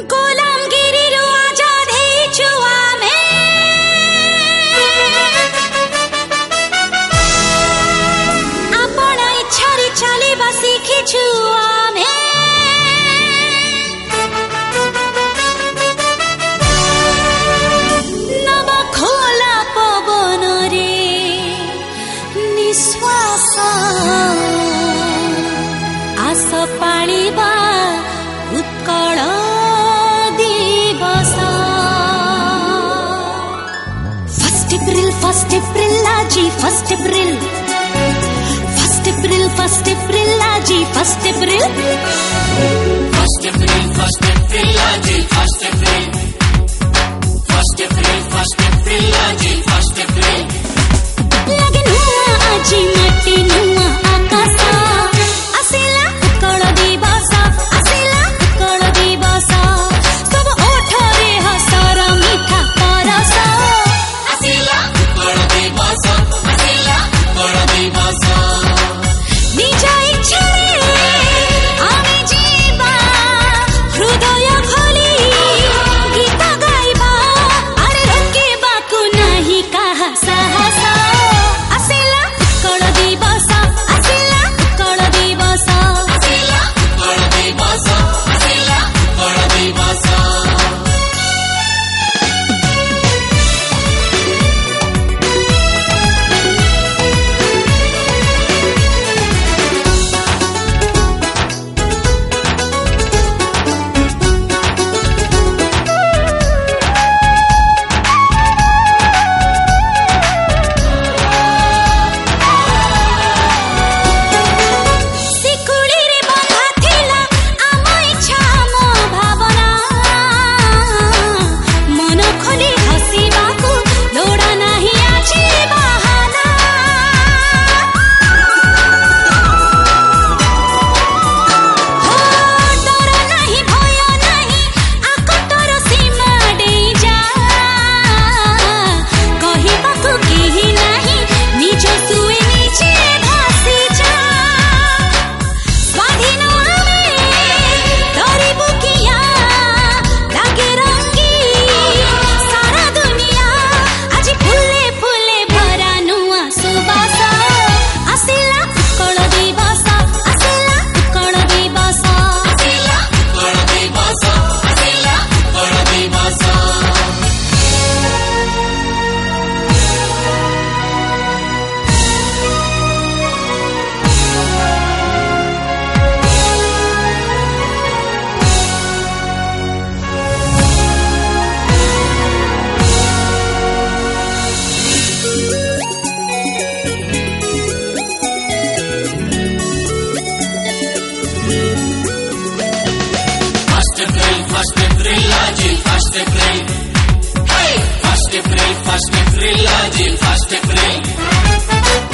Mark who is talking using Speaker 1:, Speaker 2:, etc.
Speaker 1: ଗୋଲାମଗିରିରୁ ଆଜାଦ ହେଇଛୁ ଆମେ, ଆପଣା ଇଚ୍ଛାରେ ଚାଲିବା ଶିଖିଛୁ ଆମେ। ନବ ଖୋଲା ପବନରେ ନିଶ୍ୱାସ, ଆସ ପାଳିବା ଉତ୍କଳ ଦିବସ। ଫର୍ଷ୍ଟ ଏପ୍ରିଲ ଆଜି, first April, first April, first April ଆଜି, ଫର୍ଷ୍ଟ ଏପ୍ରିଲ,
Speaker 2: फर्स्ट अप्रैल आजी, first April, first April, first April आजी, फर्स्ट अप्रैल।
Speaker 1: लगे नुआ आजी माटी नुआ आकाश, आसिला उत्कल दिवस, आसिला उत्कल दिवस। सब ओठरे हसर मिठा परस,
Speaker 2: आसिला उत्कल दिवस, आसिला उत्कल दिवस।
Speaker 1: निज इच्छारे आमे जीवा, हृदय खोली गीत गाइबा, अरे रोकिबाकु नाही काहा साहस। आसिला उत्कल दिवस, आसिला उत्कल दिवस।
Speaker 2: आसिला उत्कल दिवस, आसिला उत्कल दिवस।
Speaker 1: ଶିକୁଳିରେ ବନ୍ଧା ଥିଲା ଆମ ଇଚ୍ଛା ଆମ ଭାବନା, ମନ ଖୋଲି ହସିବାକୁ ଲୋଡ଼ା ନାହିଁ ଆଜି ବାହାନା। ହୋ ଡର ନାହିଁ ଭୟ ନାହିଁ, ଆକଟର ସୀମା ଡେଇଁଯା, କହିବାକୁ କେହି ନାହିଁ, ନିଜ ସୁଏ ନିଜେ ଭାସିଯା। ସ୍ୱାଧୀନ ଆମେ ଡରିବୁ କିଆ, ଲାଗେ ରଙ୍ଗୀ ସାରା ଦୁନିଆ, ଆଜି ଫୁଲେ ଫୁଲେ ଭରା ନୂଆ ସୁବାସ। ଆସିଲା ଉତ୍କଳ ଦିବସ, ଆସିଲା ଉତ୍କଳ ଦିବସ।
Speaker 2: आसिला उत्कल दिवस, आसिला उत्कल दिवस। फर्स्ट अप्रैल आजी, first April, first April, first April आजी, फर्स्ट अप्रैल।